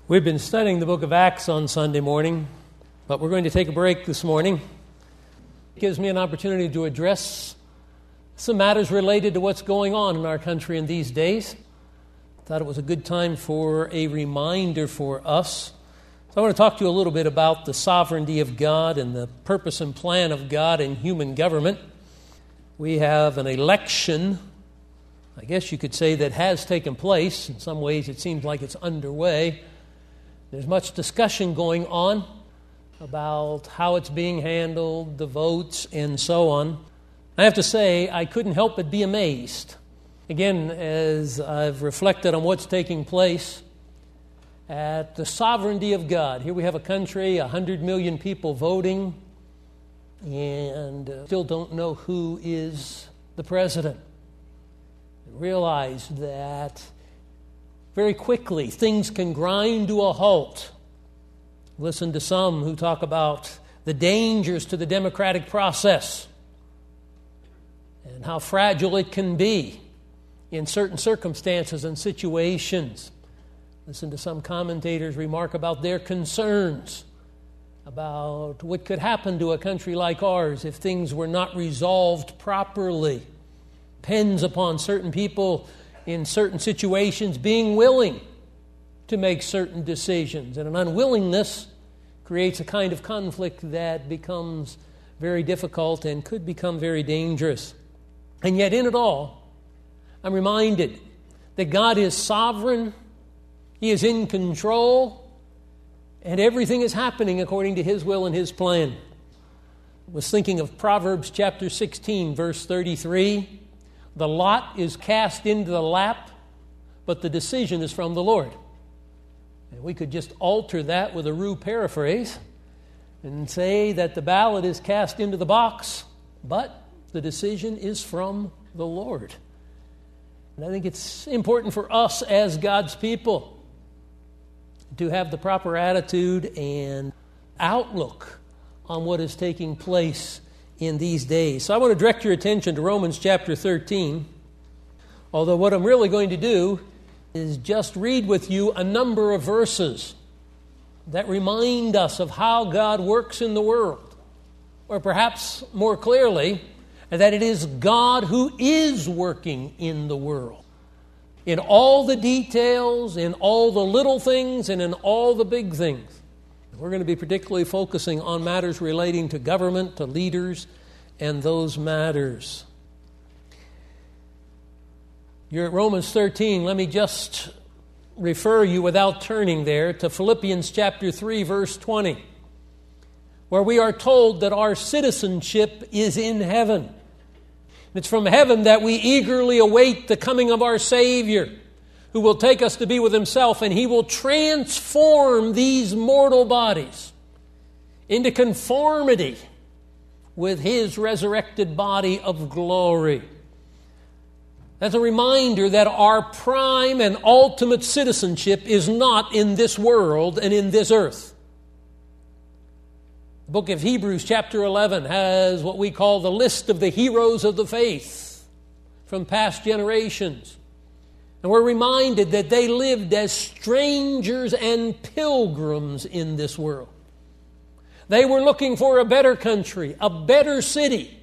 We've been studying the book of Acts on Sunday morning, but we're going to take a break this morning. It gives me an opportunity to address some matters related to what's going on in our country in these days. I thought it was a good time for a reminder for us. So I want to talk to you a little bit about the sovereignty of God and the purpose and plan of God in human government. We have an election, I guess you could say, that has taken place. In some ways it seems like it's underway. There's much discussion going on about how it's being handled, the votes, and so on. I have to say, I couldn't help but be amazed. Again, as I've reflected on what's taking place, at the sovereignty of God. Here we have a country, 100 million people voting, and still don't know who is the president. Realize that very quickly things can grind to a halt. Listen to some who talk about the dangers to the democratic process and how fragile it can be in certain circumstances and situations. Listen to some commentators remark about their concerns about what could happen to a country like ours if things were not resolved properly. Depends upon certain people in certain situations being willing to make certain decisions. And an unwillingness creates a kind of conflict that becomes very difficult and could become very dangerous. And yet in it all, I'm reminded that God is sovereign, He is in control, and everything is happening according to His will and His plan. I was thinking of Proverbs chapter 16, verse 33. The lot is cast into the lap, but the decision is from the Lord. And we could just alter that with a rude paraphrase and say that the ballot is cast into the box, but the decision is from the Lord. And I think it's important for us as God's people to have the proper attitude and outlook on what is taking place in these days. So I want to direct your attention to Romans chapter 13. Although what I'm really going to do is just read with you a number of verses that remind us of how God works in the world. Or perhaps more clearly, that it is God who is working in the world. In all the details, in all the little things, and in all the big things. We're going to be particularly focusing on matters relating to government, to leaders, and those matters. You're at Romans 13. Let me just refer you without turning there to Philippians chapter 3, verse 20, where we are told that our citizenship is in heaven. It's from heaven that we eagerly await the coming of our Savior, who will take us to be with Himself, and He will transform these mortal bodies into conformity with His resurrected body of glory. That's a reminder that our prime and ultimate citizenship is not in this world and in this earth. The book of Hebrews chapter 11 has what we call the list of the heroes of the faith from past generations. And we're reminded that they lived as strangers and pilgrims in this world. They were looking for a better country, a better city,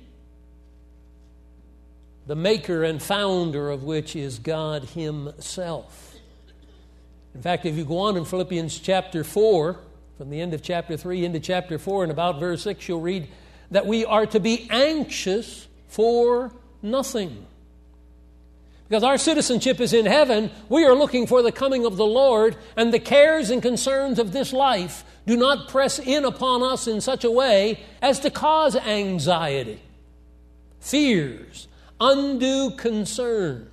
the maker and founder of which is God Himself. In fact, if you go on in Philippians chapter 4, from the end of chapter 3 into chapter 4 and about verse 6, you'll read that we are to be anxious for nothing. Because our citizenship is in heaven, we are looking for the coming of the Lord, and the cares and concerns of this life do not press in upon us in such a way as to cause anxiety, fears, undue concerns.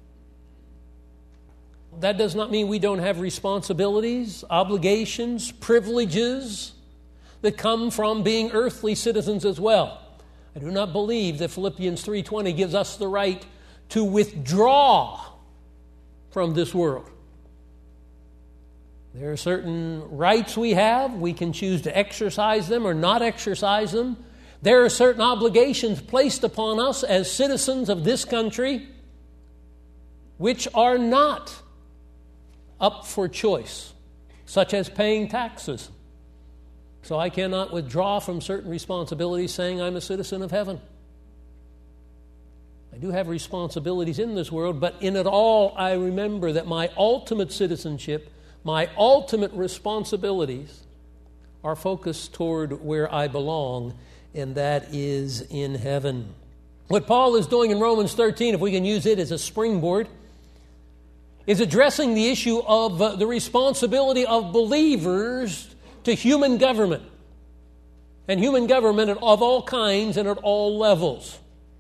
That does not mean we don't have responsibilities, obligations, privileges that come from being earthly citizens as well. I do not believe that Philippians 3:20 gives us the right to withdraw from this world. There are certain rights we have. We can choose to exercise them or not exercise them. There are certain obligations placed upon us as citizens of this country which are not up for choice. such as paying taxes. So I cannot withdraw from certain responsibilities saying I'm a citizen of heaven. I do have responsibilities in this world, but in it all I remember that my ultimate citizenship, my ultimate responsibilities are focused toward where I belong, and that is in heaven. What Paul is doing in Romans 13, if we can use it as a springboard, is addressing the issue of the responsibility of believers to human government, and human government of all kinds and at all levels.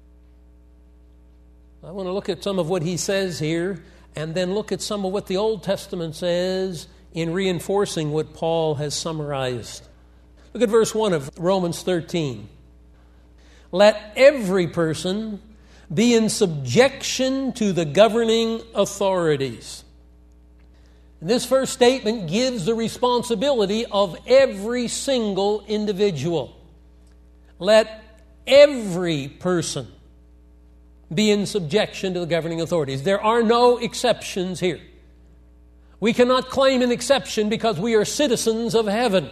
I want to look at some of what he says here and then look at some of what the Old Testament says in reinforcing what Paul has summarized. Look at verse 1 of Romans 13. Let every person be in subjection to the governing authorities. And this first statement gives the responsibility of every single individual. Let every person be in subjection to the governing authorities. There are no exceptions here. We cannot claim an exception because we are citizens of heaven.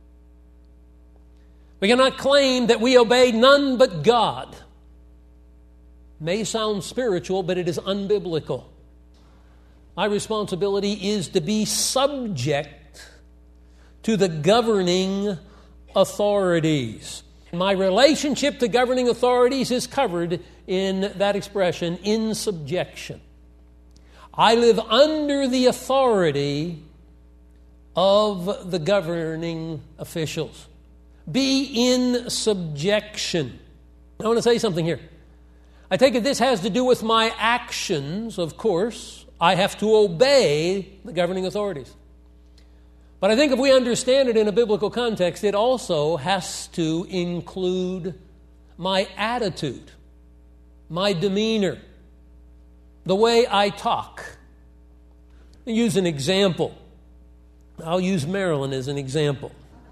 We cannot claim that we obey none but God. May sound spiritual, but it is unbiblical. My responsibility is to be subject to the governing authorities. My relationship to governing authorities is covered in that expression, in subjection. I live under the authority of the governing officials. Be in subjection. I want to say something here. I take it this has to do with my actions, of course. I have to obey the governing authorities. But I think if we understand it in a biblical context, it also has to include my attitude, my demeanor, the way I talk. I'll use an example. I'll use Marilyn as an example.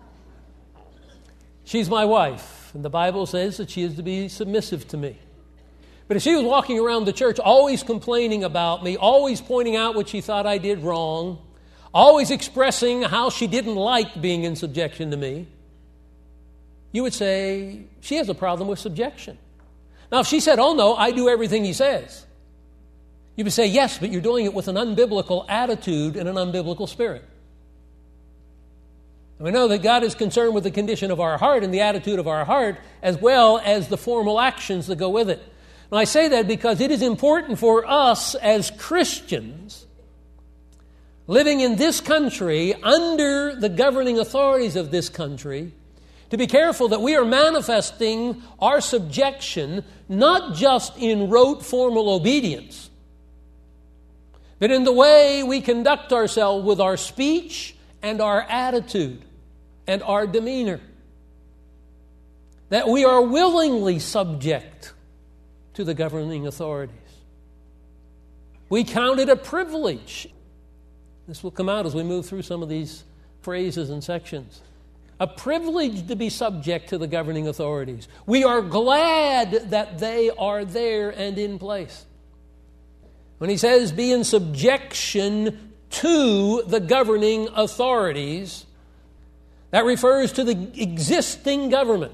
She's my wife, and the Bible says that she is to be submissive to me. But if she was walking around the church always complaining about me, always pointing out what she thought I did wrong, always expressing how she didn't like being in subjection to me, you would say, she has a problem with subjection. Now, if she said, oh no, I do everything he says, you would say, yes, but you're doing it with an unbiblical attitude and an unbiblical spirit. And we know that God is concerned with the condition of our heart and the attitude of our heart, as well as the formal actions that go with it. And I say that because it is important for us as Christians living in this country, under the governing authorities of this country, to be careful that we are manifesting our subjection not just in rote formal obedience, but in the way we conduct ourselves with our speech and our attitude and our demeanor. That we are willingly subject to the governing authorities. We count it a privilege. This will come out as we move through some of these phrases and sections. A privilege to be subject to the governing authorities. We are glad that they are there and in place. When he says be in subjection to the governing authorities, that refers to the existing government.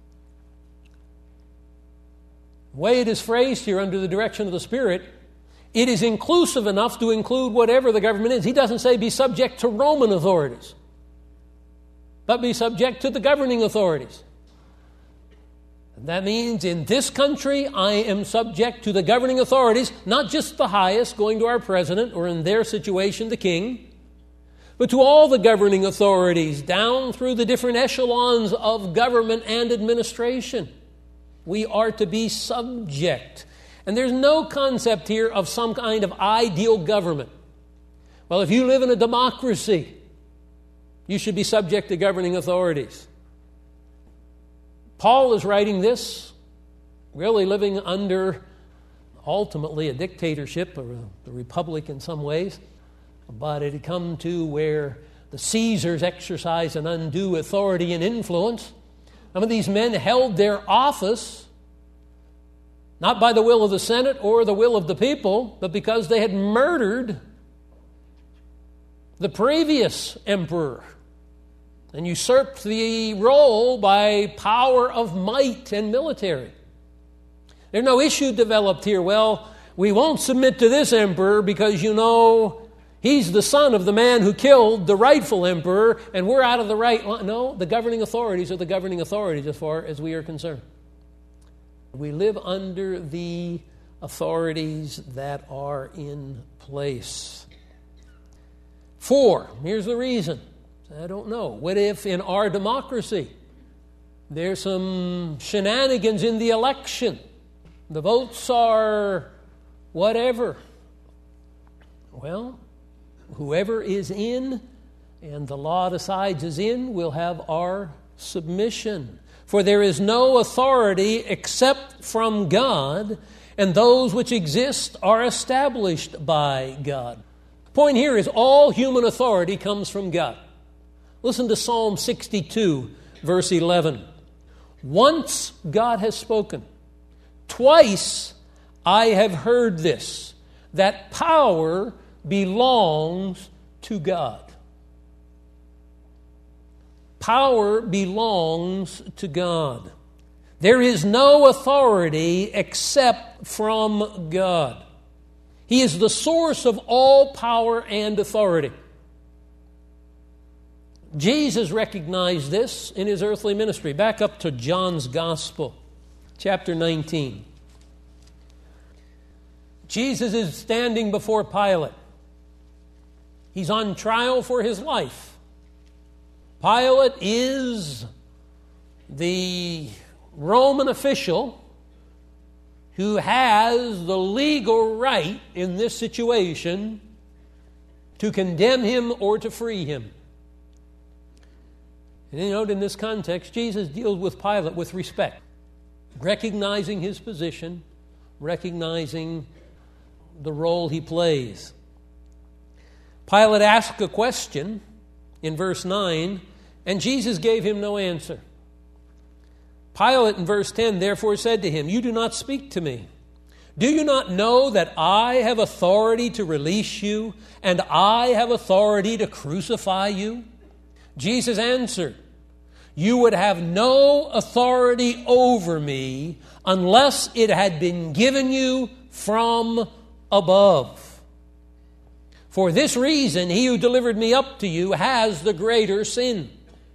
The way it is phrased here under the direction of the Spirit, it is inclusive enough to include whatever the government is. He doesn't say be subject to Roman authorities, but be subject to the governing authorities. And that means in this country, I am subject to the governing authorities, not just the highest, going to our president, or in their situation, the king, but to all the governing authorities, down through the different echelons of government and administration. We are to be subject. And there's no concept here of some kind of ideal government. Well, if you live in a democracy, you should be subject to governing authorities. Paul is writing this, really living under ultimately a dictatorship or a republic in some ways, but it had come to where the Caesars exercised an undue authority and influence. Some of these men held their office not by the will of the Senate or the will of the people, but because they had murdered the previous emperor and usurped the role by power of might and military. There's no issue developed here. Well, we won't submit to this emperor because, he's the son of the man who killed the rightful emperor, and we're out of the right line. No, the governing authorities are the governing authorities as far as we are concerned. We live under the authorities that are in place. 4, here's the reason. I don't know. What if in our democracy there's some shenanigans in the election? The votes are whatever. Well, whoever is in and the law decides is in will have our submission. For there is no authority except from God, and those which exist are established by God. The point here is all human authority comes from God. Listen to Psalm 62, verse 11. Once God has spoken, twice I have heard this, that power belongs to God. Power belongs to God. There is no authority except from God. He is the source of all power and authority. Jesus recognized this in his earthly ministry. Back up to John's Gospel, chapter 19. Jesus is standing before Pilate. He's on trial for his life. Pilate is the Roman official who has the legal right in this situation to condemn him or to free him. And you note in this context, Jesus deals with Pilate with respect, recognizing his position, recognizing the role he plays. Pilate asked a question in verse 9, and Jesus gave him no answer. Pilate in verse 10 therefore said to him, "You do not speak to me. Do you not know that I have authority to release you, and I have authority to crucify you?" Jesus answered, "You would have no authority over me unless it had been given you from above. For this reason, he who delivered me up to you has the greater sin."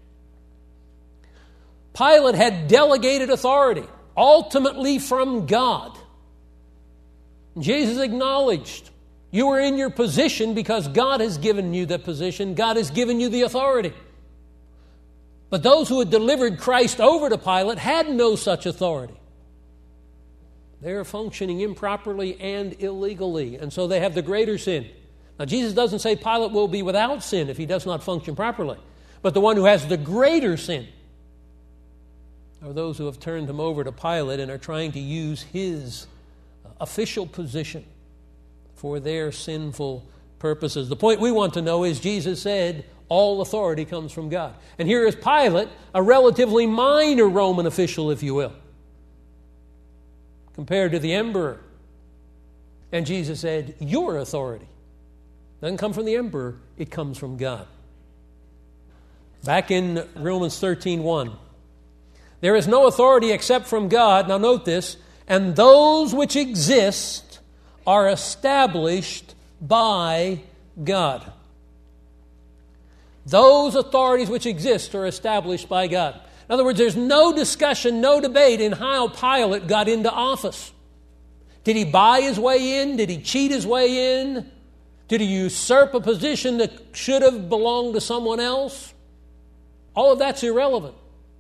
Pilate had delegated authority, ultimately from God. Jesus acknowledged, you are in your position because God has given you the position. God has given you the authority. But those who had delivered Christ over to Pilate had no such authority. They are functioning improperly and illegally, and so they have the greater sin. Now, Jesus doesn't say Pilate will be without sin if he does not function properly. But the one who has the greater sin are those who have turned him over to Pilate and are trying to use his official position for their sinful purposes. The point we want to know is Jesus said, all authority comes from God. And here is Pilate, a relatively minor Roman official, if you will, compared to the emperor. And Jesus said, your authority doesn't come from the emperor, it comes from God. Back in Romans 13:1. There is no authority except from God. Now note this. And those which exist are established by God. Those authorities which exist are established by God. In other words, there's no discussion, no debate in how Pilate got into office. Did he buy his way in? Did he cheat his way in? Did he usurp a position that should have belonged to someone else? All of that's irrelevant.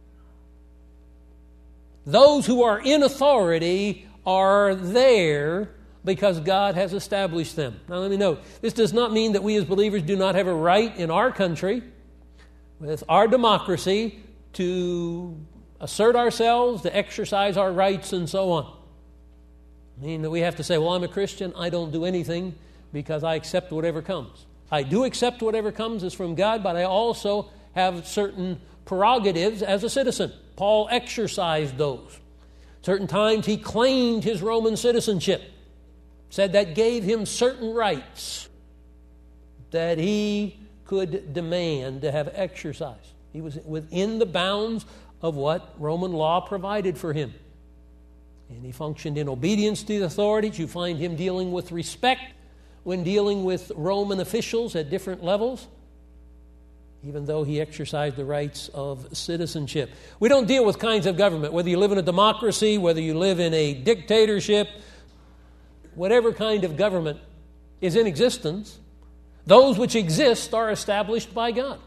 Those who are in authority are there because God has established them. Now let me note, this does not mean that we as believers do not have a right in our country, with our democracy, to assert ourselves, to exercise our rights, and so on. I mean that we have to say, well, I'm a Christian, I don't do anything because I accept whatever comes. I do accept whatever comes as from God, but I also have certain prerogatives as a citizen. Paul exercised those. Certain times he claimed his Roman citizenship, said that gave him certain rights that he could demand to have exercised. He was within the bounds of what Roman law provided for him. And he functioned in obedience to the authorities. You find him dealing with respect when dealing with Roman officials at different levels, even though he exercised the rights of citizenship. We don't deal with kinds of government, whether you live in a democracy, whether you live in a dictatorship, whatever kind of government is in existence, those which exist are established by God.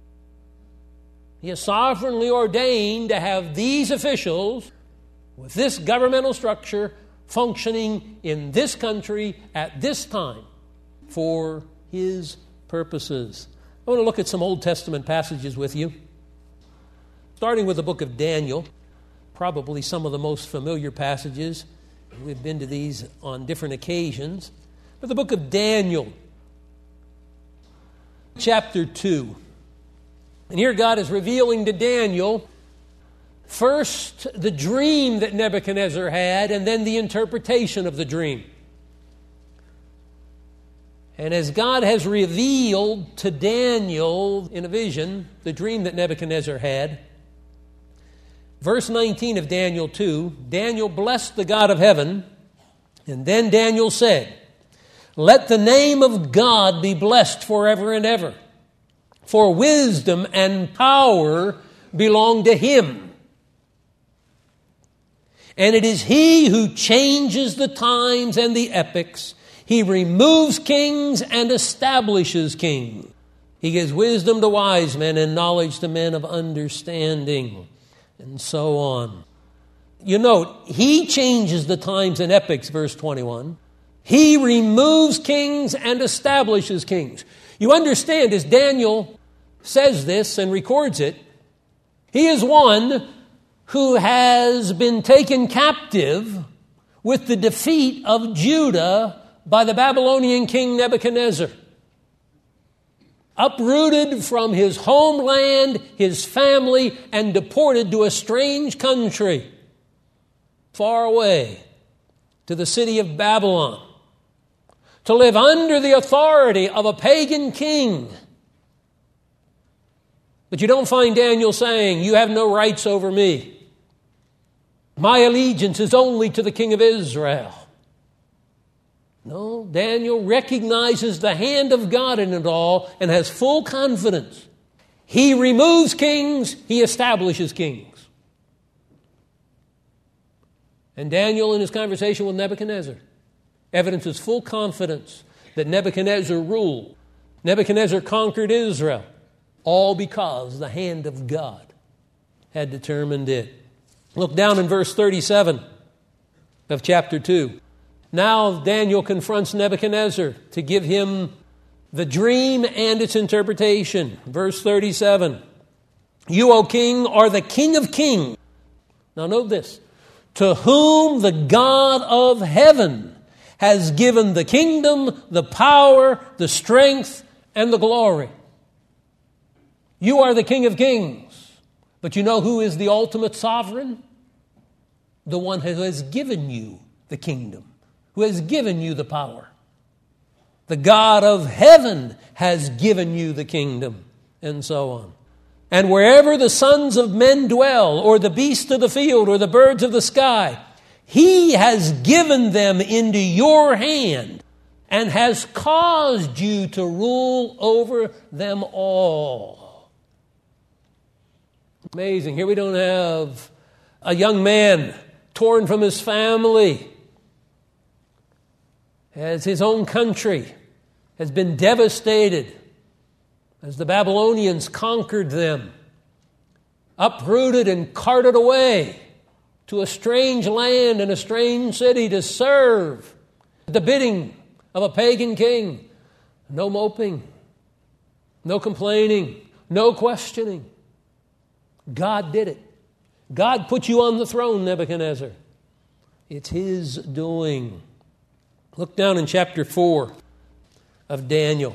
He has sovereignly ordained to have these officials with this governmental structure functioning in this country at this time for His purposes. I want to look at some Old Testament passages with you, starting with the book of Daniel, probably some of the most familiar passages. We've been to these on different occasions. But the book of Daniel, chapter 2. And here God is revealing to Daniel first the dream that Nebuchadnezzar had, and then the interpretation of the dream. And as God has revealed to Daniel in a vision the dream that Nebuchadnezzar had, verse 19 of Daniel 2, Daniel blessed the God of heaven, and then Daniel said, "Let the name of God be blessed forever and ever, for wisdom and power belong to Him. And it is He who changes the times and the epochs. He removes kings and establishes kings. He gives wisdom to wise men and knowledge to men of understanding," and so on. You note, He changes the times and epochs, verse 21. He removes kings and establishes kings. You understand, as Daniel says this and records it, he is one who has been taken captive with the defeat of Judah by the Babylonian king Nebuchadnezzar. Uprooted from his homeland, his family, and deported to a strange country, far away, to the city of Babylon, to live under the authority of a pagan king. But you don't find Daniel saying, "You have no rights over me. My allegiance is only to the king of Israel." No, Daniel recognizes the hand of God in it all and has full confidence. He removes kings, He establishes kings. And Daniel, in his conversation with Nebuchadnezzar, evidences full confidence that Nebuchadnezzar ruled. Nebuchadnezzar conquered Israel, all because the hand of God had determined it. Look down in verse 37 of chapter 2. Now Daniel confronts Nebuchadnezzar to give him the dream and its interpretation. Verse 37. "You, O king, are the king of kings." Now note this. "To whom the God of heaven has given the kingdom, the power, the strength, and the glory." You are the king of kings. But you know who is the ultimate sovereign? The one who has given you the kingdom, who has given you the power. The God of heaven has given you the kingdom, and so on. "And wherever the sons of men dwell, or the beasts of the field, or the birds of the sky, He has given them into your hand and has caused you to rule over them all." Amazing. Here we don't have a young man torn from his family, as his own country has been devastated as the Babylonians conquered them, uprooted and carted away to a strange land and a strange city to serve at the bidding of a pagan king. No moping, no complaining, no questioning. God did it. God put you on the throne, Nebuchadnezzar. It's His doing. Look down in chapter 4 of Daniel.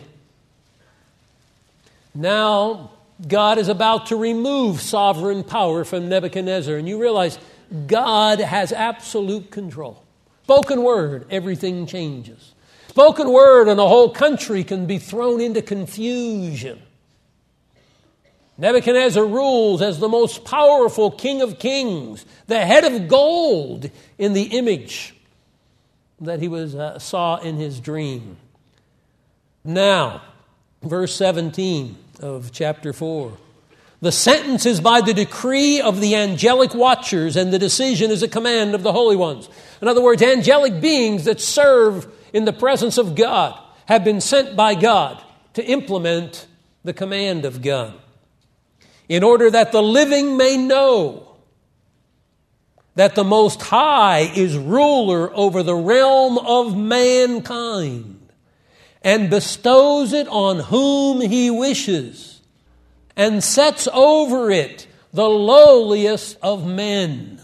Now, God is about to remove sovereign power from Nebuchadnezzar. And you realize God has absolute control. Spoken word, everything changes. spoken word and a whole country can be thrown into confusion. Nebuchadnezzar rules as the most powerful king of kings, the head of gold in the image that he saw in his dream. Now, verse 17 of chapter 4. The sentence is by the decree of the angelic watchers, and the decision is a command of the holy ones. In other words, angelic beings that serve in the presence of God have been sent by God to implement the command of God, in order that the living may know that the Most High is ruler over the realm of mankind and bestows it on whom He wishes and sets over it the lowliest of men.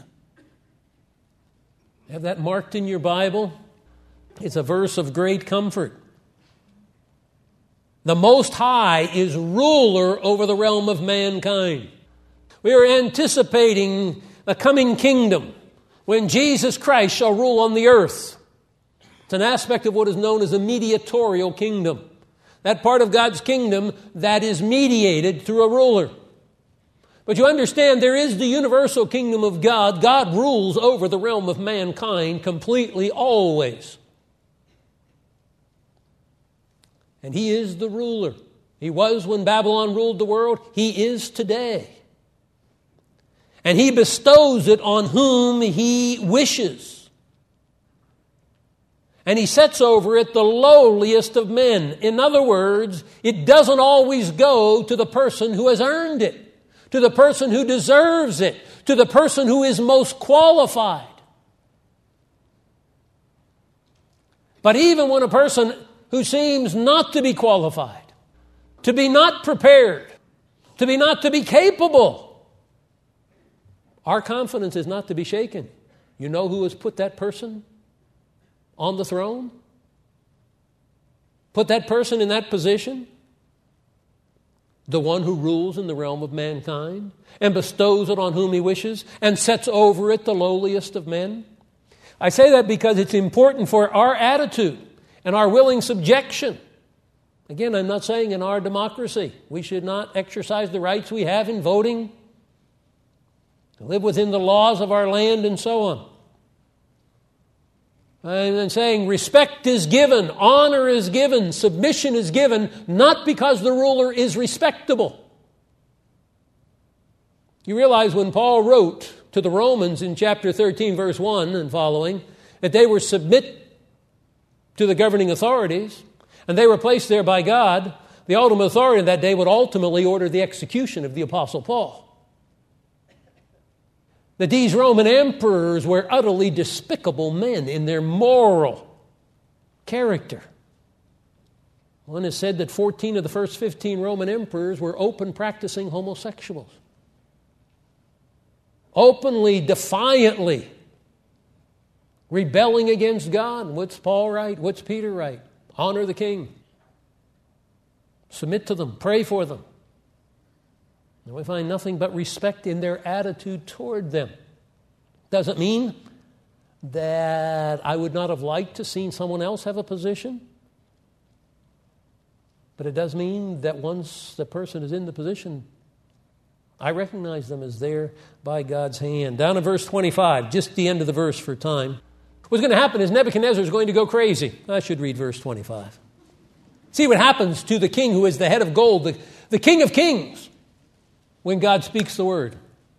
Have that marked in your Bible? It's a verse of great comfort. The Most High is ruler over the realm of mankind. We are anticipating a coming kingdom when Jesus Christ shall rule on the earth. It's an aspect of what is known as a mediatorial kingdom. That part of God's kingdom that is mediated through a ruler. But you understand, there is the universal kingdom of God. God rules over the realm of mankind completely, always. And He is the ruler. He was when Babylon ruled the world. He is today. And He bestows it on whom He wishes. And He sets over it the lowliest of men. In other words, it doesn't always go to the person who has earned it, to the person who deserves it, to the person who is most qualified. But even when a person who seems not to be qualified, to be not prepared, to be not to be capable, our confidence is not to be shaken. You know who has put that person on the throne? Put that person in that position? The one who rules in the realm of mankind and bestows it on whom He wishes and sets over it the lowliest of men. I say that because it's important for our attitude and our willing subjection. Again, I'm not saying in our democracy we should not exercise the rights we have in voting, to live within the laws of our land and so on. I'm saying respect is given, honor is given, submission is given, not because the ruler is respectable. You realize when Paul wrote to the Romans in chapter 13, verse 1 and following, that they were submit to the governing authorities, and they were placed there by God, the ultimate authority in that day would ultimately order the execution of the Apostle Paul. That these Roman emperors were utterly despicable men in their moral character. One has said that 14 of the first 15 Roman emperors were open practicing homosexuals. Openly, defiantly rebelling against God. What's Paul right? What's Peter right? Honor the king. Submit to them. Pray for them. And we find nothing but respect in their attitude toward them. Doesn't mean that I would not have liked to seen someone else have a position. But it does mean that once the person is in the position, I recognize them as there by God's hand. Down in verse 25, just the end of the verse for time. What's going to happen is Nebuchadnezzar is going to go crazy. I should read verse 25. See what happens to the king who is the head of gold, the king of kings, when God speaks the word.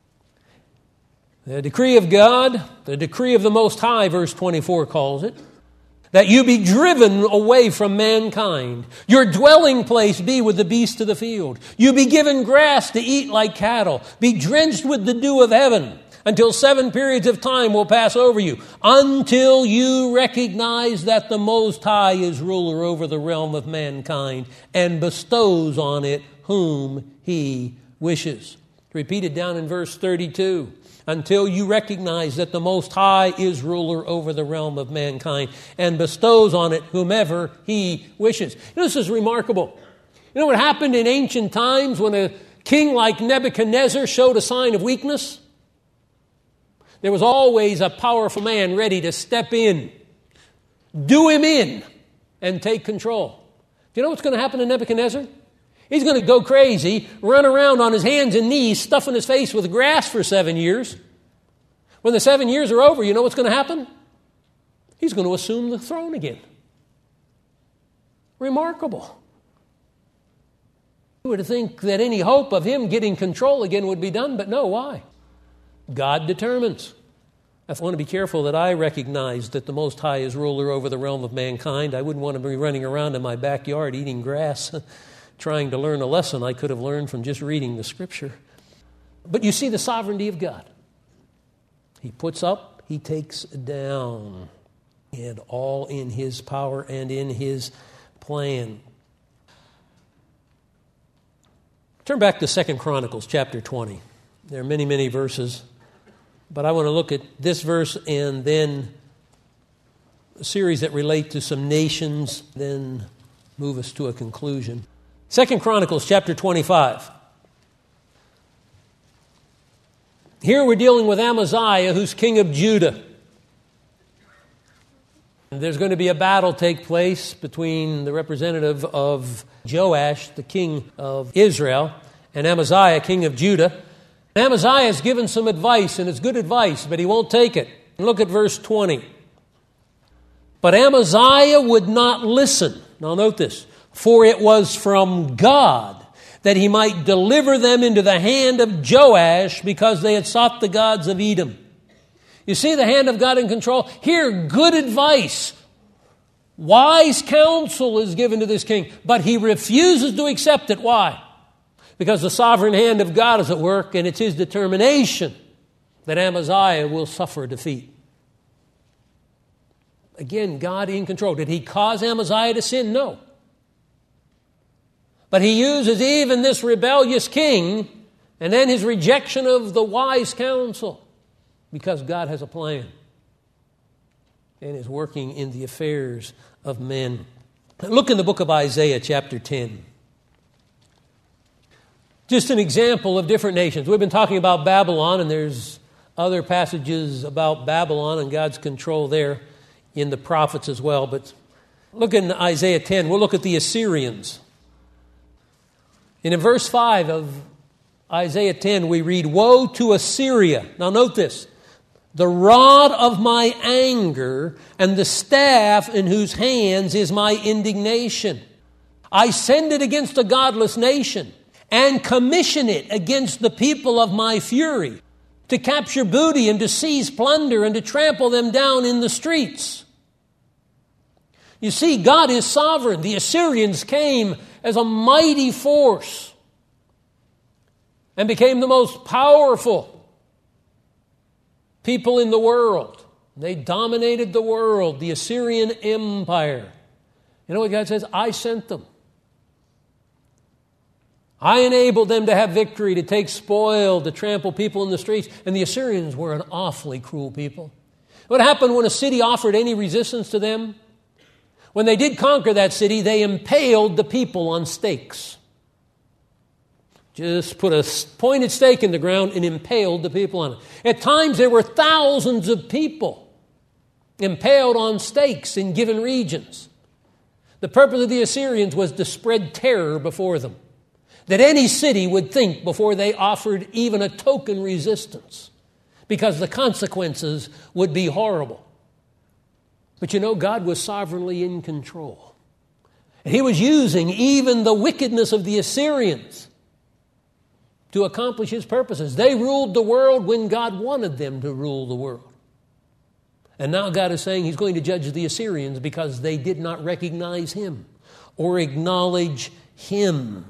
The decree of God, the decree of the Most High, verse 24 calls it, that you be driven away from mankind. Your dwelling place be with the beasts of the field. You be given grass to eat like cattle. Be drenched with the dew of heaven until 7 periods of time will pass over you, until you recognize that the Most High is ruler over the realm of mankind and bestows on it whom He wishes. Repeated down in verse 32. Until you recognize that the Most High is ruler over the realm of mankind and bestows on it whomever He wishes. This is remarkable. You know what happened in ancient times when a king like Nebuchadnezzar showed a sign of weakness? There was always a powerful man ready to step in, do him in, and take control. Do you know what's going to happen to Nebuchadnezzar? He's going to go crazy, run around on his hands and knees, stuffing his face with grass for 7 years. When the 7 years are over, you know what's going to happen? He's going to assume the throne again. Remarkable. You would think that any hope of him getting control again would be done, but no, why? God determines. I want to be careful that I recognize that the Most High is ruler over the realm of mankind. I wouldn't want to be running around in my backyard eating grass, trying to learn a lesson I could have learned from just reading the Scripture. But you see the sovereignty of God. He puts up, He takes down, and all in His power and in His plan. Turn back to 2 Chronicles chapter 20. There are many, many verses, but I want to look at this verse and then a series that relate to some nations, then move us to a conclusion. 2 Chronicles chapter 25. Here we're dealing with Amaziah, who's king of Judah. There's going to be a battle take place between the representative of Joash, the king of Israel, and Amaziah, king of Judah. And Amaziah is given some advice, and it's good advice, but he won't take it. Look at verse 20. But Amaziah would not listen. Now note this. For it was from God that he might deliver them into the hand of Joash, because they had sought the gods of Edom. You see the hand of God in control? Here, good advice. Wise counsel is given to this king, but he refuses to accept it. Why? Because the sovereign hand of God is at work, and it's His determination that Amaziah will suffer defeat. Again, God in control. Did He cause Amaziah to sin? No. But He uses even this rebellious king and then his rejection of the wise counsel, because God has a plan and is working in the affairs of men. Look in the book of Isaiah chapter 10. Just an example of different nations. We've been talking about Babylon, and there's other passages about Babylon and God's control there in the prophets as well. But look in Isaiah 10. We'll look at the Assyrians. And in verse 5 of Isaiah 10, we read, Woe to Assyria. Now note this. The rod of my anger and the staff in whose hands is my indignation. I send it against a godless nation and commission it against the people of my fury, to capture booty and to seize plunder and to trample them down in the streets. You see, God is sovereign. The Assyrians came as a mighty force and became the most powerful people in the world. They dominated the world, the Assyrian Empire. You know what God says? I sent them. I enabled them to have victory, to take spoil, to trample people in the streets. And the Assyrians were an awfully cruel people. What happened when a city offered any resistance to them? When they did conquer that city, they impaled the people on stakes. Just put a pointed stake in the ground and impaled the people on it. At times there were thousands of people impaled on stakes in given regions. The purpose of the Assyrians was to spread terror before them, that any city would think before they offered even a token resistance, because the consequences would be horrible. But you know, God was sovereignly in control. And He was using even the wickedness of the Assyrians to accomplish His purposes. They ruled the world when God wanted them to rule the world. And now God is saying He's going to judge the Assyrians because they did not recognize Him or acknowledge Him.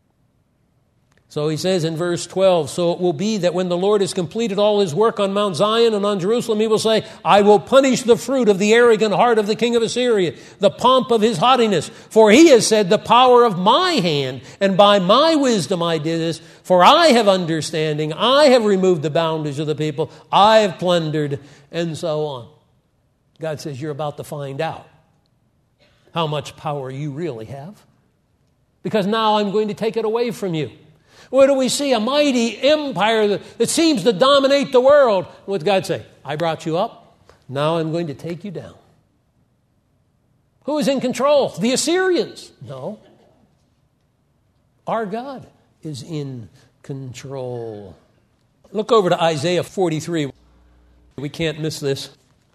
So He says in verse 12, So it will be that when the Lord has completed all His work on Mount Zion and on Jerusalem, He will say, I will punish the fruit of the arrogant heart of the king of Assyria, the pomp of his haughtiness. For he has said, the power of my hand, and by my wisdom I did this. For I have understanding, I have removed the boundaries of the people, I have plundered, and so on. God says, you're about to find out how much power you really have, because now I'm going to take it away from you. What do we see? A mighty empire that seems to dominate the world. What does God say? I brought you up. Now I'm going to take you down. Who is in control? The Assyrians? No. Our God is in control. Look over to Isaiah 43. We can't miss this.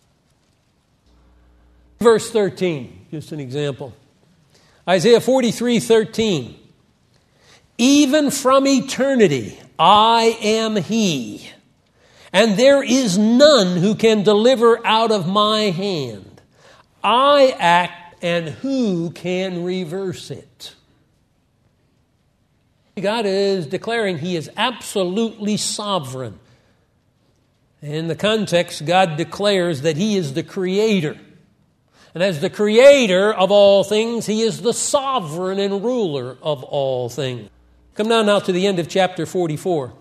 Verse 13, just an example. Isaiah 43:13. Even from eternity I am He, and there is none who can deliver out of my hand. I act, and who can reverse it? God is declaring He is absolutely sovereign. In the context, God declares that He is the Creator. And as the Creator of all things, He is the sovereign and ruler of all things. Come down now to the end of chapter 44.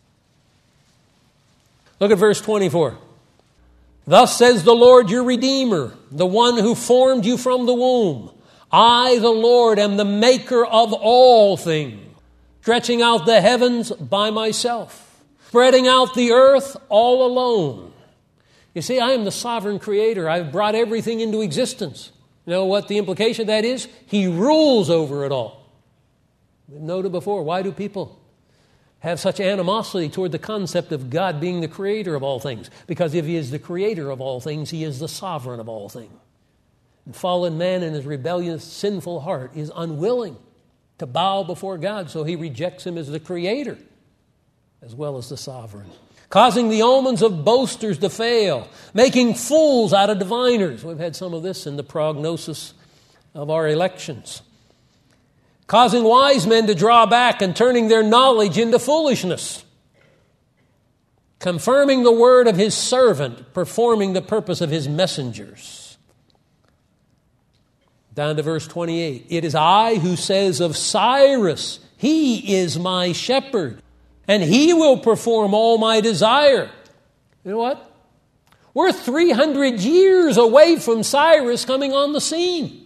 Look at verse 24. Thus says the Lord your Redeemer, the one who formed you from the womb. I, the Lord, am the maker of all things, stretching out the heavens by myself, spreading out the earth all alone. You see, I am the sovereign Creator. I've brought everything into existence. You know what the implication of that is? He rules over it all. We've noted before, why do people have such animosity toward the concept of God being the Creator of all things? Because if He is the Creator of all things, He is the sovereign of all things. And fallen man in his rebellious, sinful heart is unwilling to bow before God, so he rejects Him as the Creator as well as the sovereign. Causing the omens of boasters to fail, making fools out of diviners. We've had some of this in the prognosis of our elections. Causing wise men to draw back and turning their knowledge into foolishness. Confirming the word of His servant, performing the purpose of His messengers. Down to verse 28. It is I who says of Cyrus, He is my shepherd, and He will perform all my desire. You know what? We're 300 years away from Cyrus coming on the scene.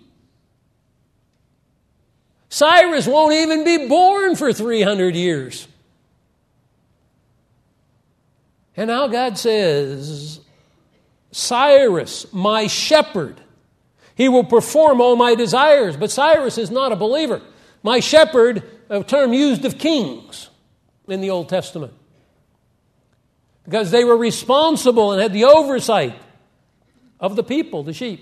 Cyrus won't even be born for 300 years. And now God says, Cyrus, my shepherd, he will perform all my desires. But Cyrus is not a believer. My shepherd, a term used of kings in the Old Testament, because they were responsible and had the oversight of the people, the sheep.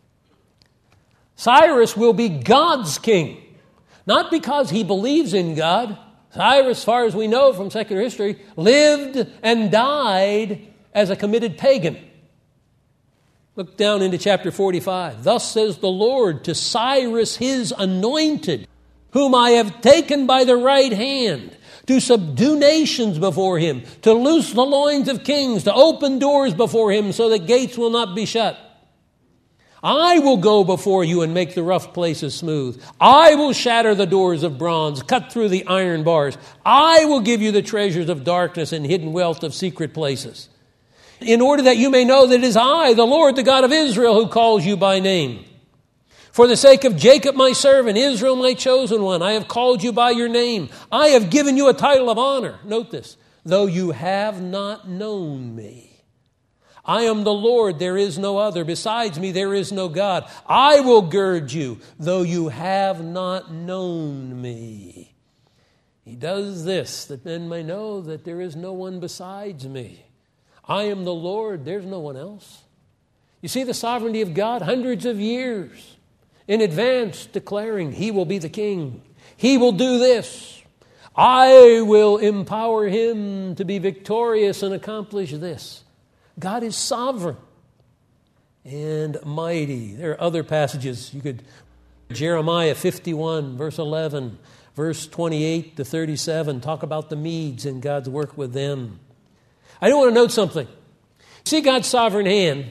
Cyrus will be God's king. Not because he believes in God. Cyrus, as far as we know from secular history, lived and died as a committed pagan. Look down into chapter 45. Thus says the Lord to Cyrus his anointed, whom I have taken by the right hand, to subdue nations before him, to loose the loins of kings, to open doors before him so that gates will not be shut. I will go before you and make the rough places smooth. I will shatter the doors of bronze, cut through the iron bars. I will give you the treasures of darkness and hidden wealth of secret places, in order that you may know that it is I, the Lord, the God of Israel, who calls you by name. For the sake of Jacob my servant, Israel my chosen one, I have called you by your name. I have given you a title of honor. Note this, though you have not known me. I am the Lord, there is no other. Besides me, there is no God. I will gird you, though you have not known me. He does this, that men may know that there is no one besides me. I am the Lord, there's no one else. You see the sovereignty of God, hundreds of years in advance declaring He will be the king. He will do this. I will empower Him to be victorious and accomplish this. God is sovereign and mighty. There are other passages. You could, Jeremiah 51, verse 11, verse 28 to 37, talk about the Medes and God's work with them. I do want to note something. See God's sovereign hand,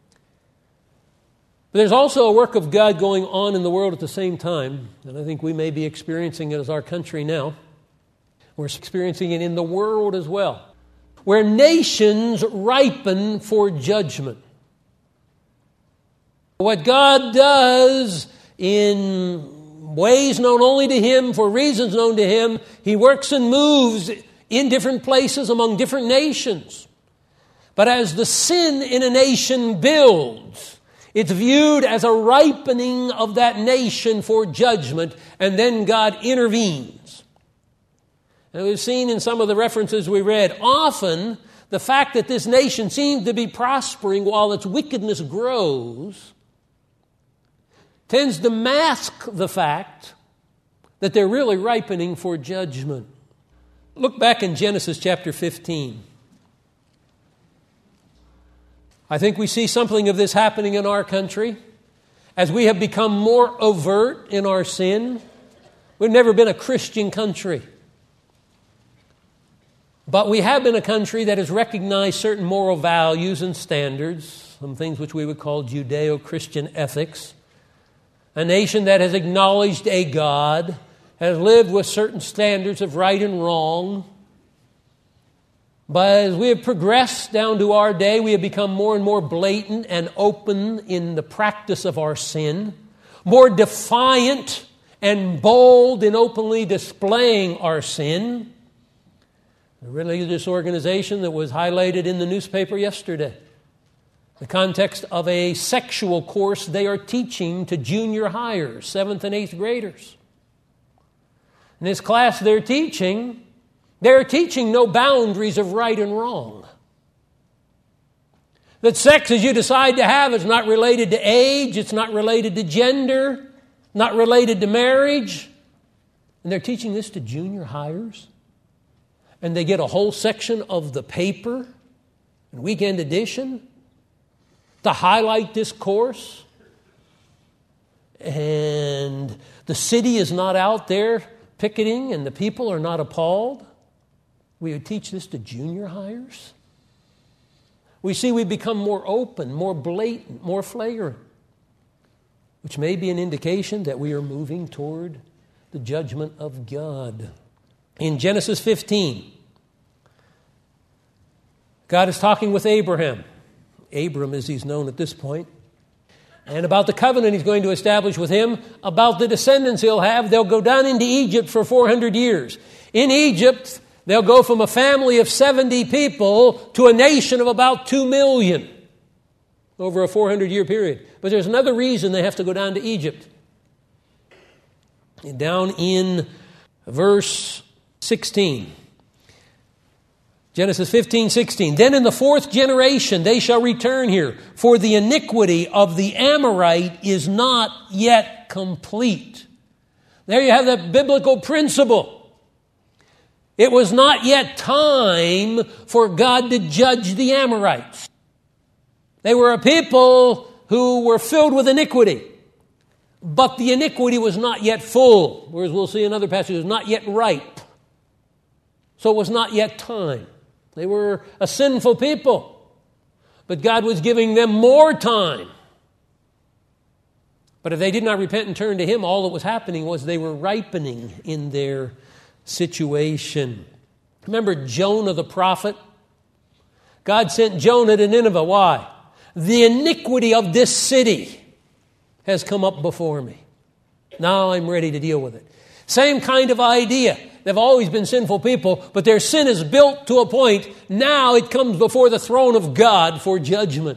but there's also a work of God going on in the world at the same time, and I think we may be experiencing it as our country now. We're experiencing it in the world as well, where nations ripen for judgment. What God does in ways known only to Him, for reasons known to Him, He works and moves in different places among different nations. But as the sin in a nation builds, It's viewed as a ripening of that nation for judgment, and then God intervenes. And we've seen in some of the references we read, often the fact that this nation seems to be prospering while its wickedness grows tends to mask the fact that they're really ripening for judgment. Look back in Genesis chapter 15. I think we see something of this happening in our country as we have become more overt in our sin. We've never been a Christian country. But we have been a country that has recognized certain moral values and standards, some things which we would call Judeo-Christian ethics. A nation that has acknowledged a God, has lived with certain standards of right and wrong. But as we have progressed down to our day, we have become more and more blatant and open in the practice of our sin, more defiant and bold in openly displaying our sin. A religious organization that was highlighted in the newspaper yesterday, the context of a sexual course they are teaching to junior hires, 7th and 8th graders. In this class they're teaching no boundaries of right and wrong. That sex as you decide to have is not related to age, it's not related to gender, not related to marriage. And they're teaching this to junior hires. And they get a whole section of the paper, weekend edition, to highlight this course. And the city is not out there picketing and the people are not appalled. We would teach this to junior hires. We see we become more open, more blatant, more flagrant, which may be an indication that we are moving toward the judgment of God. In Genesis 15, God is talking with Abraham. Abram, as he's known at this point. And about the covenant he's going to establish with him, about the descendants he'll have. They'll go down into Egypt for 400 years. In Egypt, they'll go from a family of 70 people to a nation of about 2 million over a 400-year period. But there's another reason they have to go down to Egypt. Down in verse 16. Genesis 15:16. Then in the 4th generation they shall return here, for the iniquity of the Amorite is not yet complete. There you have that biblical principle. It was not yet time for God to judge the Amorites. They were a people who were filled with iniquity, but the iniquity was not yet full, whereas we'll see in other passages, it was not yet ripe. So it was not yet time. They were a sinful people, but God was giving them more time. But if they did not repent and turn to Him, all that was happening was they were ripening in their situation. Remember Jonah the prophet? God sent Jonah to Nineveh. Why? The iniquity of this city has come up before me. Now I'm ready to deal with it. Same kind of idea. They've always been sinful people, but their sin is built to a point. Now it comes before the throne of God for judgment.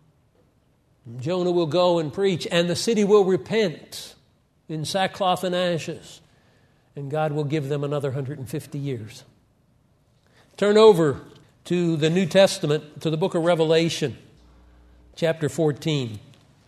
Jonah will go and preach, and the city will repent in sackcloth and ashes, and God will give them another 150 years. Turn over to the New Testament, to the book of Revelation, chapter 14.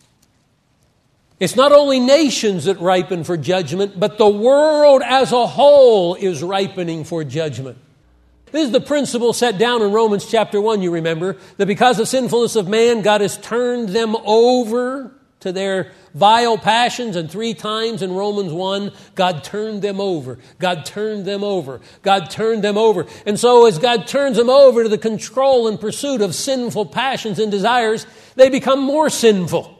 It's not only nations that ripen for judgment, but the world as a whole is ripening for judgment. This is the principle set down in Romans chapter 1, you remember, that because of sinfulness of man, God has turned them over to their vile passions, and 3 times in Romans 1, God turned them over. God turned them over. God turned them over. And so as God turns them over to the control and pursuit of sinful passions and desires, they become more sinful.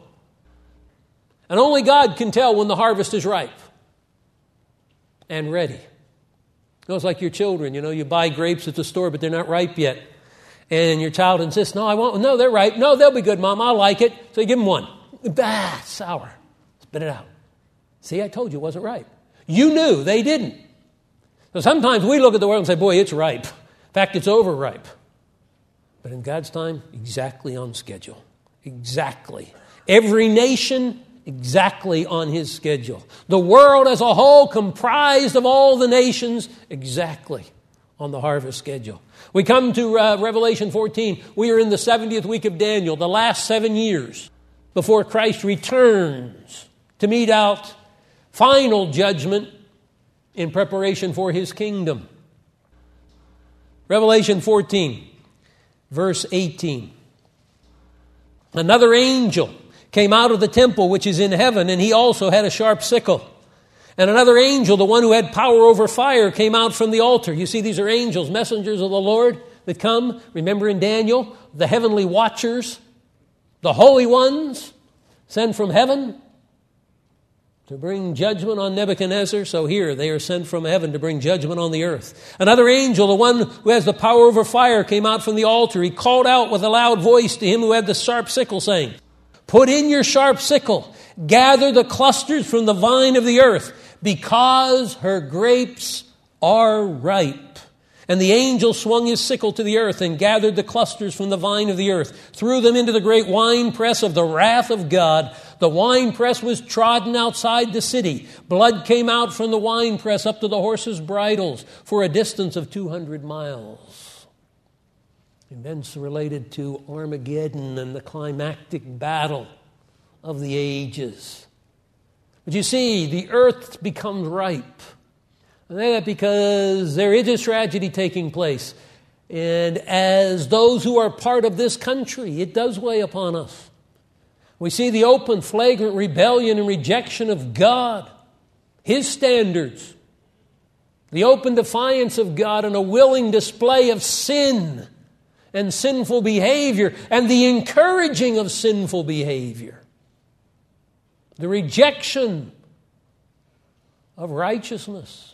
And only God can tell when the harvest is ripe and ready. It's like your children, you buy grapes at the store, but they're not ripe yet. And your child insists, no, they're ripe. No, they'll be good, Mom, I like it. So you give them one. Sour. Spit it out. See, I told you it wasn't ripe. You knew, they didn't. So sometimes we look at the world and say, boy, it's ripe. In fact, it's overripe. But in God's time, exactly on schedule. Exactly Every nation exactly on His schedule. The world as a whole, comprised of all the nations, exactly on the harvest schedule. We come to Revelation 14. We are in the 70th week of Daniel, the last 7 years before Christ returns to mete out final judgment in preparation for His kingdom. Revelation 14, verse 18. Another angel came out of the temple which is in heaven, and he also had a sharp sickle. And another angel, the one who had power over fire, came out from the altar. You see, these are angels, messengers of the Lord that come. Remember in Daniel, the heavenly watchers, the holy ones, sent from heaven to bring judgment on Nebuchadnezzar. So here they are sent from heaven to bring judgment on the earth. Another angel, the one who has the power over fire, came out from the altar. He called out with a loud voice to him who had the sharp sickle, saying, "Put in your sharp sickle, gather the clusters from the vine of the earth, because her grapes are ripe." And the angel swung his sickle to the earth and gathered the clusters from the vine of the earth, threw them into the great winepress of the wrath of God. The winepress was trodden outside the city. Blood came out from the winepress up to the horses' bridles for a distance of 200 miles. Events related to Armageddon and the climactic battle of the ages. But you see, the earth becomes ripe. And that because there is a tragedy taking place. And as those who are part of this country, it does weigh upon us. We see the open, flagrant rebellion and rejection of God, His standards, the open defiance of God, and a willing display of sin and sinful behavior, and the encouraging of sinful behavior. The rejection of righteousness,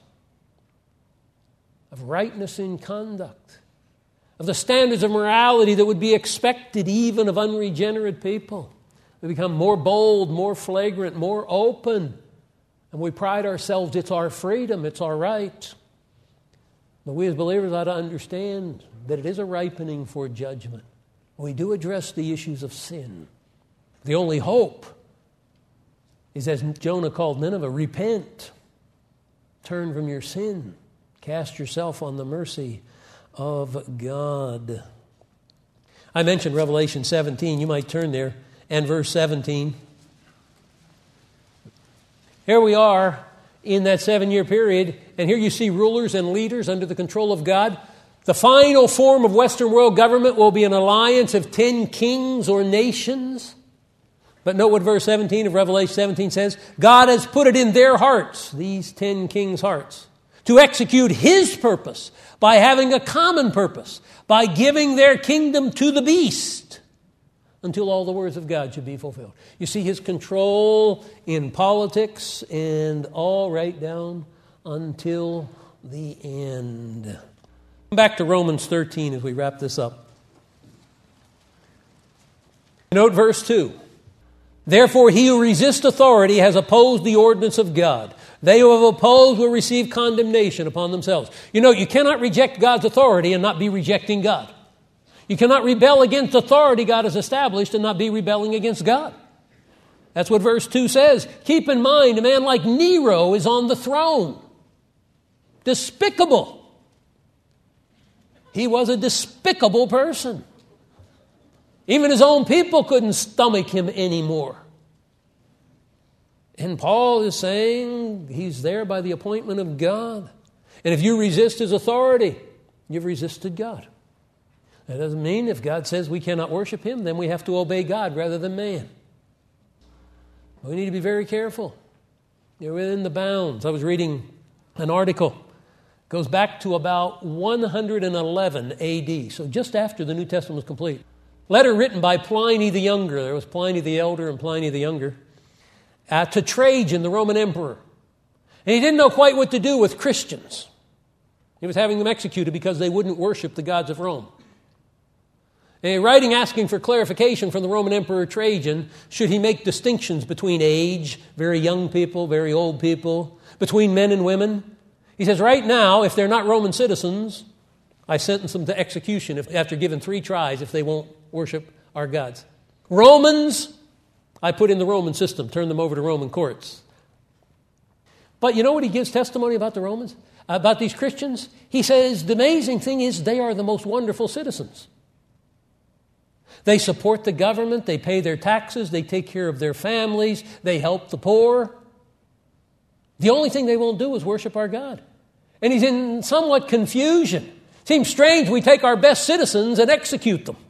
of rightness in conduct, of the standards of morality that would be expected even of unregenerate people. We become more bold, more flagrant, more open, and we pride ourselves, it's our freedom, it's our right. But we as believers ought to understand that it is a ripening for judgment. We do address the issues of sin. The only hope is, as Jonah called Nineveh, repent, turn from your sin, cast yourself on the mercy of God. I mentioned Revelation 17. You might turn there, and verse 17. Here we are in that 7-year period, and here you see rulers and leaders under the control of God. The final form of Western world government will be an alliance of 10 kings or nations. But note what verse 17 of Revelation 17 says. God has put it in their hearts, these 10 kings' hearts, to execute His purpose by having a common purpose, by giving their kingdom to the beast until all the words of God should be fulfilled. You see His control in politics and all right down until the end. Come back to Romans 13 as we wrap this up. Note verse 2. Therefore, he who resists authority has opposed the ordinance of God. They who have opposed will receive condemnation upon themselves. You know, you cannot reject God's authority and not be rejecting God. You cannot rebel against authority God has established and not be rebelling against God. That's what verse 2 says. Keep in mind, a man like Nero is on the throne. Despicable. He was a despicable person. Even his own people couldn't stomach him anymore. And Paul is saying he's there by the appointment of God. And if you resist his authority, you've resisted God. That doesn't mean if God says we cannot worship Him, then we have to obey God rather than man. We need to be very careful. You're within the bounds. I was reading an article. It goes back to about 111 AD, so just after the New Testament was complete. Letter written by Pliny the Younger. There was Pliny the Elder and Pliny the Younger. To Trajan, the Roman emperor. And he didn't know quite what to do with Christians. He was having them executed because they wouldn't worship the gods of Rome. A writing asking for clarification from the Roman Emperor Trajan, should he make distinctions between age, very young people, very old people, between men and women? He says, right now, if they're not Roman citizens, I sentence them to execution after giving 3 tries if they won't worship our gods. Romans, I put in the Roman system, turn them over to Roman courts. But you know what he gives testimony about the Romans? About these Christians? He says the amazing thing is they are the most wonderful citizens. They support the government, they pay their taxes, they take care of their families, they help the poor. The only thing they won't do is worship our God. And he's in somewhat confusion. Seems strange we take our best citizens and execute them.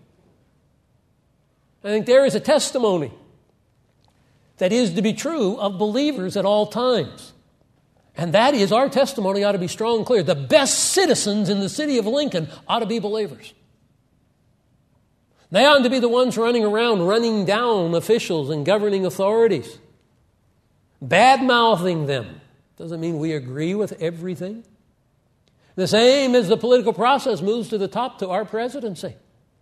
I think there is a testimony that is to be true of believers at all times. And that is, our testimony ought to be strong and clear. The best citizens in the city of Lincoln ought to be believers. They ought to be the ones running around, running down officials and governing authorities, bad-mouthing them. Doesn't mean we agree with everything. The same as the political process moves to the top to our presidency.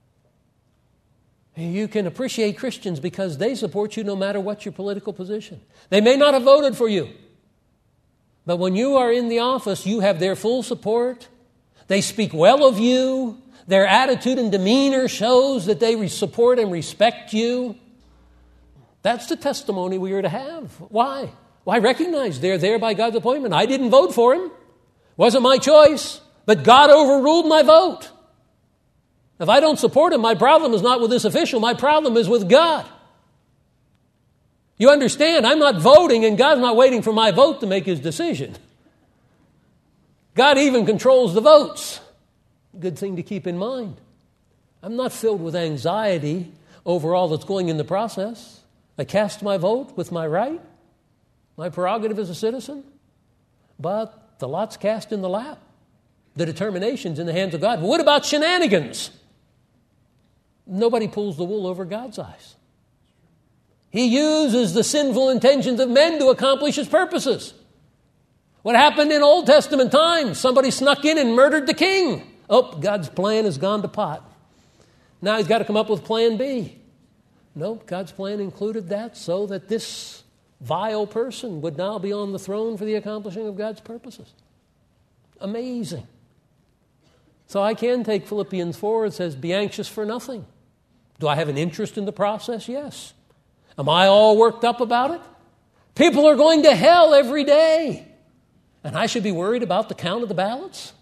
You can appreciate Christians because they support you no matter what your political position. They may not have voted for you, but when you are in the office, you have their full support. They speak well of you. Their attitude and demeanor shows that they support and respect you. That's the testimony we are to have. Why? Well, I recognize they're there by God's appointment. I didn't vote for him. Wasn't my choice, but God overruled my vote. If I don't support him, my problem is not with this official. My problem is with God. You understand, I'm not voting and God's not waiting for my vote to make his decision. God even controls the votes. Good thing to keep in mind. I'm not filled with anxiety over all that's going in the process. I cast my vote with my right, my prerogative as a citizen, but the lot's cast in the lap. The determination's in the hands of God. But what about shenanigans? Nobody pulls the wool over God's eyes. He uses the sinful intentions of men to accomplish his purposes. What happened in Old Testament times? Somebody snuck in and murdered the king. Oh, God's plan has gone to pot. Now he's got to come up with plan B. Nope, God's plan included that so that this vile person would now be on the throne for the accomplishing of God's purposes. Amazing. So I can take Philippians 4. It says, be anxious for nothing. Do I have an interest in the process? Yes. Am I all worked up about it? People are going to hell every day. And I should be worried about the count of the ballots?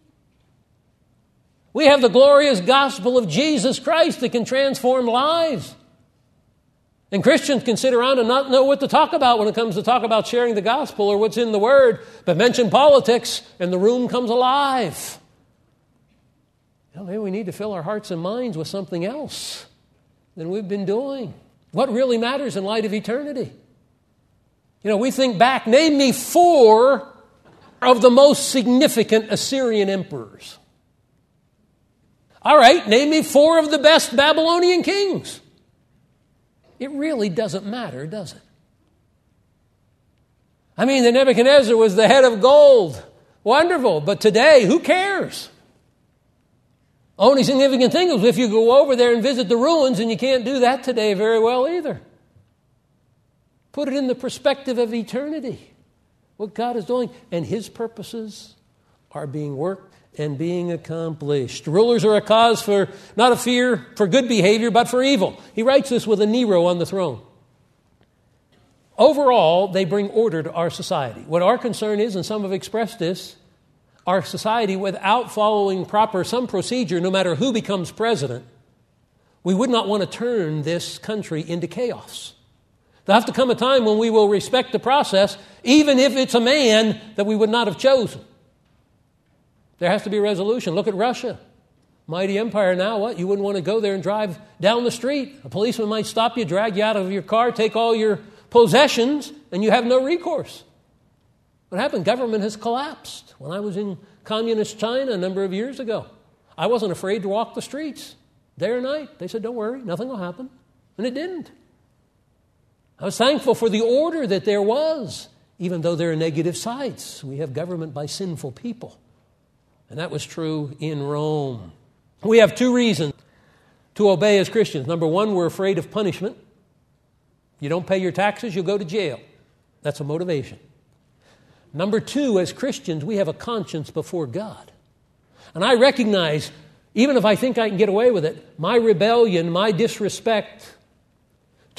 We have the glorious gospel of Jesus Christ that can transform lives. And Christians can sit around and not know what to talk about when it comes to talk about sharing the gospel or what's in the Word, but mention politics and the room comes alive. Maybe we need to fill our hearts and minds with something else than we've been doing. What really matters in light of eternity? We think back, name me 4 of the most significant Assyrian emperors. All right, name me 4 of the best Babylonian kings. It really doesn't matter, does it? The Nebuchadnezzar was the head of gold. Wonderful, but today, who cares? Only significant thing is if you go over there and visit the ruins, and you can't do that today very well either. Put it in the perspective of eternity, what God is doing, and his purposes are being worked and being accomplished. Rulers are a cause for, not a fear for good behavior, but for evil. He writes this with a Nero on the throne. Overall, they bring order to our society. What our concern is, and some have expressed this, our society without following some procedure, no matter who becomes president, we would not want to turn this country into chaos. There'll have to come a time when we will respect the process, even if it's a man that we would not have chosen. There has to be a resolution. Look at Russia. Mighty empire now, what? You wouldn't want to go there and drive down the street. A policeman might stop you, drag you out of your car, take all your possessions, and you have no recourse. What happened? Government has collapsed. When I was in communist China a number of years ago, I wasn't afraid to walk the streets day or night. They said, don't worry, nothing will happen. And it didn't. I was thankful for the order that there was, even though there are negative sides. We have government by sinful people. And that was true in Rome. We have 2 reasons to obey as Christians. Number 1, we're afraid of punishment. You don't pay your taxes, you'll go to jail. That's a motivation. Number 2, as Christians, we have a conscience before God. And I recognize, even if I think I can get away with it, my rebellion, my disrespect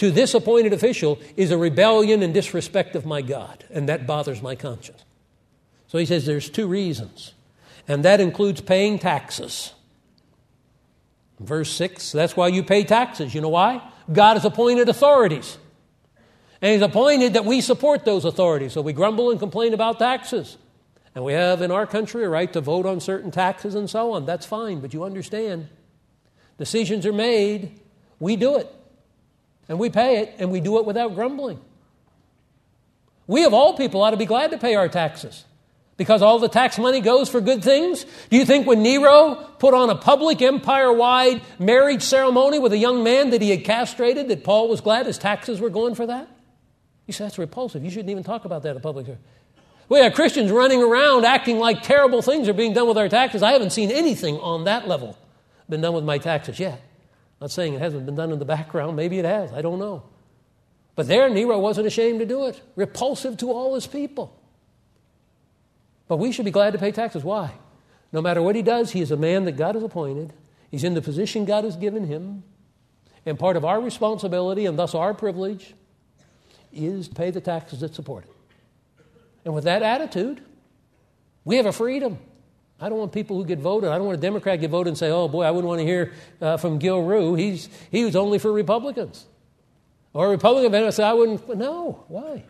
to this appointed official is a rebellion and disrespect of my God, and that bothers my conscience. So he says there's two reasons, and that includes paying taxes. Verse 6, that's why you pay taxes. You know why? God has appointed authorities. And He's appointed that we support those authorities. So we grumble and complain about taxes. And we have in our country a right to vote on certain taxes and so on. That's fine, but you understand, decisions are made, we do it. And we pay it, and we do it without grumbling. We of all people ought to be glad to pay our taxes, because all the tax money goes for good things. Do you think when Nero put on a public empire-wide marriage ceremony with a young man that he had castrated, that Paul was glad his taxes were going for that? You say, that's repulsive. You shouldn't even talk about that in public. We have Christians running around acting like terrible things are being done with our taxes. I haven't seen anything on that level been done with my taxes yet. I'm not saying it hasn't been done in the background. Maybe it has. I don't know. But there, Nero wasn't ashamed to do it. Repulsive to all his people. But we should be glad to pay taxes. Why? No matter what he does, he is a man that God has appointed. He's in the position God has given him. And part of our responsibility, and thus our privilege, is to pay the taxes that support it. And with that attitude, we have a freedom. I don't want people who get voted. I don't want a Democrat get voted and say, oh boy, I wouldn't want to hear from Gil Rue. He was only for Republicans. Or a Republican man would say, I wouldn't. No, why?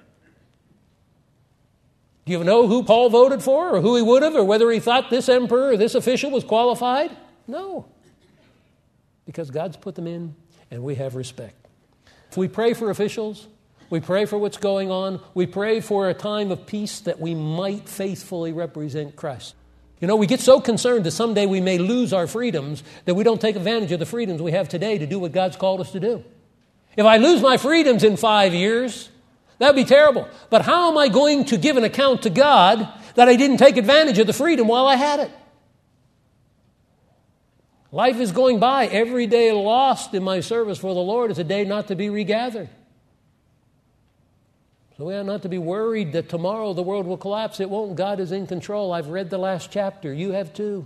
Do you know who Paul voted for, or who he would have, or whether he thought this emperor or this official was qualified? No. Because God's put them in, and we have respect. If we pray for officials, we pray for what's going on, we pray for a time of peace that we might faithfully represent Christ. You know, we get so concerned that someday we may lose our freedoms that we don't take advantage of the freedoms we have today to do what God's called us to do. If I lose my freedoms in 5 years, that'd be terrible. But how am I going to give an account to God that I didn't take advantage of the freedom while I had it? Life is going by. Every day lost in my service for the Lord is a day not to be regathered. So we are not to be worried that tomorrow the world will collapse. It won't. God is in control. I've read the last chapter. You have too.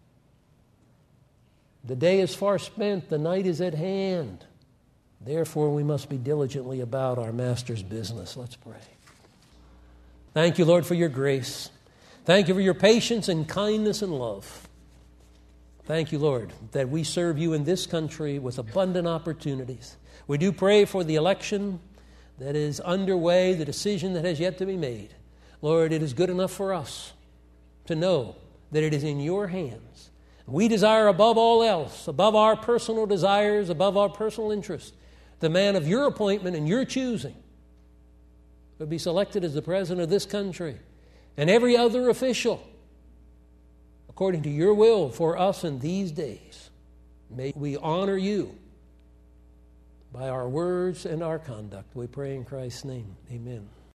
The day is far spent. The night is at hand. Therefore, we must be diligently about our Master's business. Let's pray. Thank you, Lord, for your grace. Thank you for your patience and kindness and love. Thank you, Lord, that we serve you in this country with abundant opportunities. We do pray for the election that is underway, the decision that has yet to be made. Lord, it is good enough for us to know that it is in your hands. We desire above all else, above our personal desires, above our personal interests, the man of your appointment and your choosing would be selected as the president of this country and every other official according to your will for us in these days. May we honor you by our words and our conduct. We pray in Christ's name. Amen.